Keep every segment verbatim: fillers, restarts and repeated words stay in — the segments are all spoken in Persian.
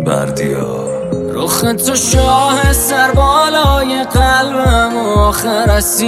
بردیا رخ تو شاه سربالای قلبم آخر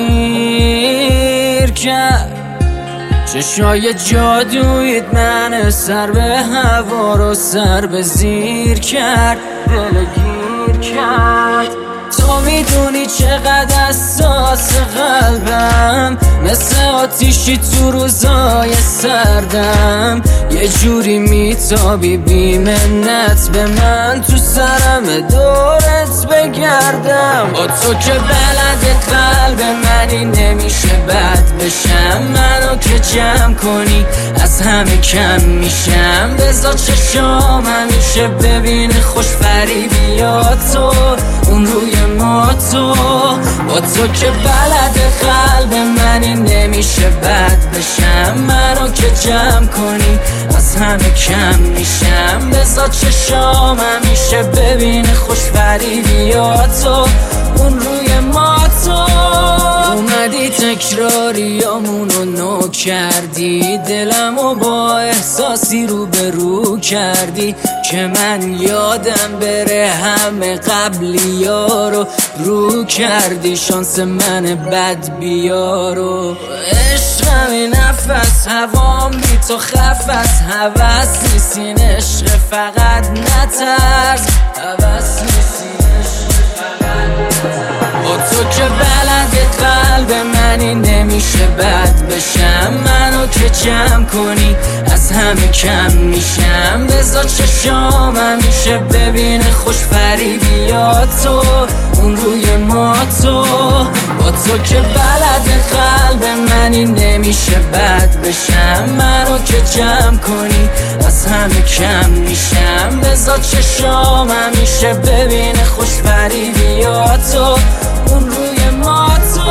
اسیر کرد. چشای جادویت من سر به هوا رو سر به زیر کرد، دلگیر کرد. تو میدونی چقدر حساس قلبم، مثل آتیشی تو روزای سردم. یه جوری میتابی بی منت به من، تو سرم دورت بگردم. با تو که بلد قلب منی نمیشه بد بشم. منو که جمع کنی از همه کم میشم. بذار چشام همیشه ببینه خوش فریبی یا تو اون روی ما تو. با تو که بلد قلب منی نمیشه بد بشم. منو که جمع کنی از همه کم میشم. بذار چشام همیشه ببینه خوش فریبی یا تو اون روی ما تو. اومدی تکراریامونو نو کردی، دلمو با احساسی رو به رو کردی که من یادم بره همه قبلی ها رو رو کردی. شانس من بد بیارو عشقم این نفس هوام بی تو خفس. هوس نیستین عشق فقط نترس، هوس نیستین عشق فقط نترس. با تو که بلد قلب منی نمیشه بد بشم. منو که جمع کنی از همه کم میشم. بذار چشام همیشه ببینه خوش فریبی یا تو اون روی ما تو. با تو که بلد قلب منی نمیشه بد بشم. منو که جمع کنی از همه کم میشم. بذار چشام همیشه ببینه خوش فریبی یا تو اون روی ما تو.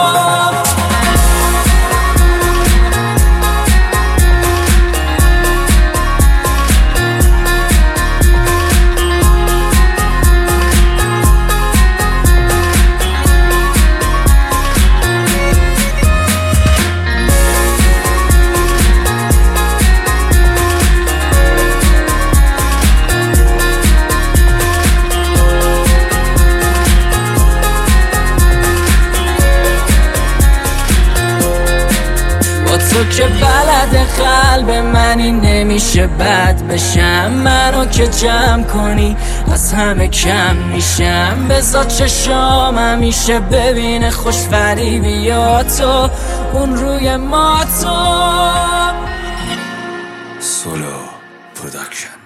تو که بلد قلب منی نمیشه بد بشم. منو که جمع کنی از همه کم میشم. بذار چشام همیشه ببینه خوش فریبی یا تو اون روی ما تو. سولو پروداکشن.